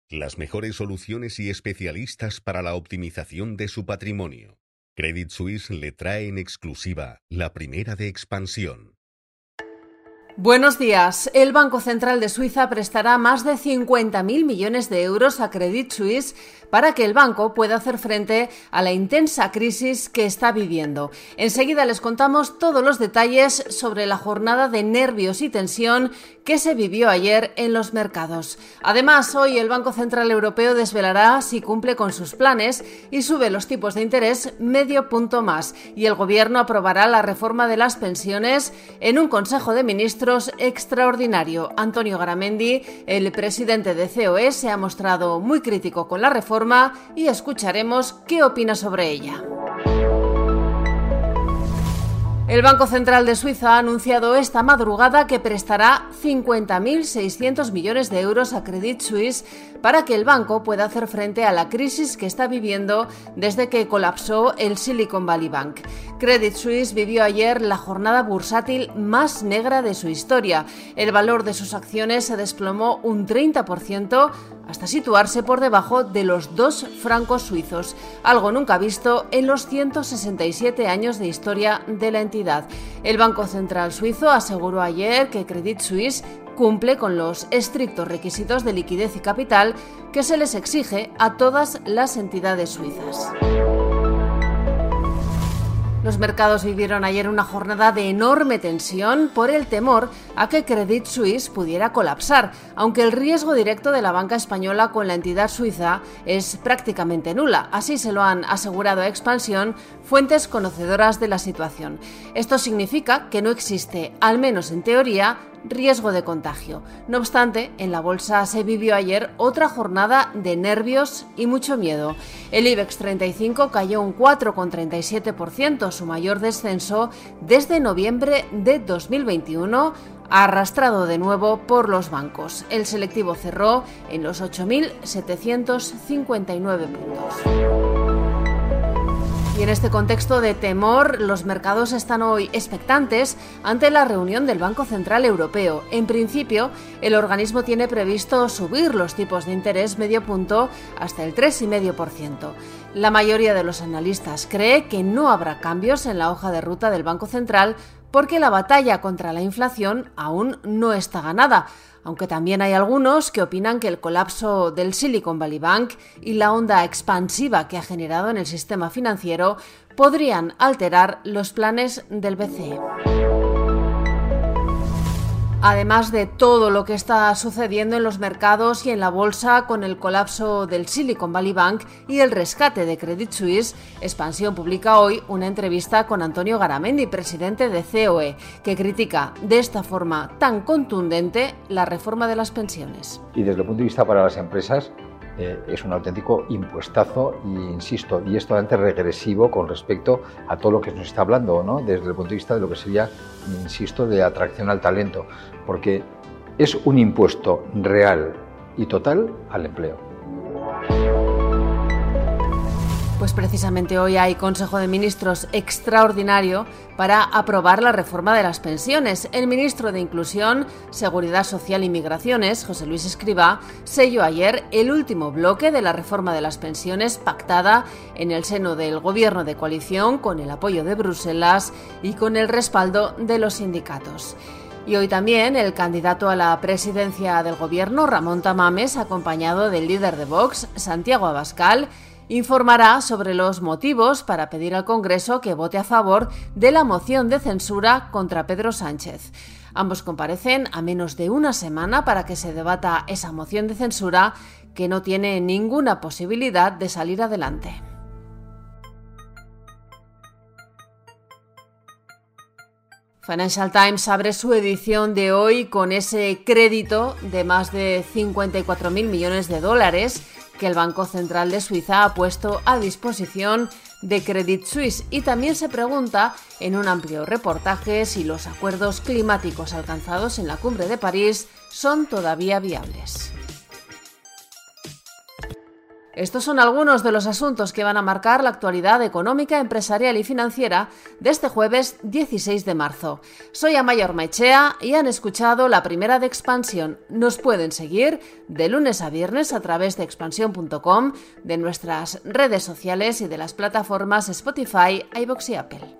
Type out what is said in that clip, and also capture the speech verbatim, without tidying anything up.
las mejores soluciones y especialistas para la optimización de su patrimonio. Credit Suisse le trae en exclusiva la primera de expansión. Buenos días. El Banco Central de Suiza prestará más de cincuenta mil millones de euros a Credit Suisse para que el banco pueda hacer frente a la intensa crisis que está viviendo. Enseguida les contamos todos los detalles sobre la jornada de nervios y tensión que se vivió ayer en los mercados. Además, hoy el Banco Central Europeo desvelará si cumple con sus planes y sube los tipos de interés medio punto más. Y el Gobierno aprobará la reforma de las pensiones en un Consejo de Ministros extraordinario. Antonio Garamendi, el presidente de C O E, se ha mostrado muy crítico con la reforma y escucharemos qué opina sobre ella. El Banco Central de Suiza ha anunciado esta madrugada que prestará cincuenta mil seiscientos millones de euros a Credit Suisse para que el banco pueda hacer frente a la crisis que está viviendo desde que colapsó el Silicon Valley Bank. Credit Suisse vivió ayer la jornada bursátil más negra de su historia. El valor de sus acciones se desplomó un treinta por ciento hasta situarse por debajo de los dos francos suizos, algo nunca visto en los ciento sesenta y siete años de historia de la entidad. El Banco Central suizo aseguró ayer que Credit Suisse cumple con los estrictos requisitos de liquidez y capital que se les exige a todas las entidades suizas. Los mercados vivieron ayer una jornada de enorme tensión por el temor a que Credit Suisse pudiera colapsar, aunque el riesgo directo de la banca española con la entidad suiza es prácticamente nula. Así se lo han asegurado a Expansión fuentes conocedoras de la situación. Esto significa que no existe, al menos en teoría, riesgo de contagio. No obstante, en la bolsa se vivió ayer otra jornada de nervios y mucho miedo. El IBEX treinta y cinco cayó un cuatro coma treinta y siete por ciento, su mayor descenso desde noviembre de dos mil veintiuno, arrastrado de nuevo por los bancos. El selectivo cerró en los ocho mil setecientos cincuenta y nueve puntos. Y en este contexto de temor, los mercados están hoy expectantes ante la reunión del Banco Central Europeo. En principio, el organismo tiene previsto subir los tipos de interés medio punto hasta el tres coma cinco por ciento. La mayoría de los analistas cree que no habrá cambios en la hoja de ruta del Banco Central porque la batalla contra la inflación aún no está ganada, aunque también hay algunos que opinan que el colapso del Silicon Valley Bank y la onda expansiva que ha generado en el sistema financiero podrían alterar los planes del B C E. Además de todo lo que está sucediendo en los mercados y en la bolsa con el colapso del Silicon Valley Bank y el rescate de Credit Suisse, Expansión publica hoy una entrevista con Antonio Garamendi, presidente de C O E, que critica de esta forma tan contundente la reforma de las pensiones. Y desde el punto de vista para las empresas, Eh, es un auténtico impuestazo y, insisto, y es totalmente regresivo con respecto a todo lo que nos está hablando, ¿no? Desde el punto de vista de lo que sería, insisto, de atracción al talento, porque es un impuesto real y total al empleo. Pues precisamente hoy hay Consejo de Ministros extraordinario para aprobar la reforma de las pensiones. El ministro de Inclusión, Seguridad Social y Migraciones, José Luis Escrivá, selló ayer el último bloque de la reforma de las pensiones pactada en el seno del Gobierno de coalición con el apoyo de Bruselas y con el respaldo de los sindicatos. Y hoy también el candidato a la presidencia del Gobierno, Ramón Tamames, acompañado del líder de Vox, Santiago Abascal, informará sobre los motivos para pedir al Congreso que vote a favor de la moción de censura contra Pedro Sánchez. Ambos comparecen a menos de una semana para que se debata esa moción de censura que no tiene ninguna posibilidad de salir adelante. Financial Times abre su edición de hoy con ese crédito de más de cincuenta y cuatro mil millones de dólares que el Banco Central de Suiza ha puesto a disposición de Credit Suisse, y también se pregunta en un amplio reportaje si los acuerdos climáticos alcanzados en la Cumbre de París son todavía viables. Estos son algunos de los asuntos que van a marcar la actualidad económica, empresarial y financiera de este jueves dieciséis de marzo. Soy Amaia Ormaechea y han escuchado La Primera de Expansión. Nos pueden seguir de lunes a viernes a través de expansión punto com, de nuestras redes sociales y de las plataformas Spotify, iVoox y Apple.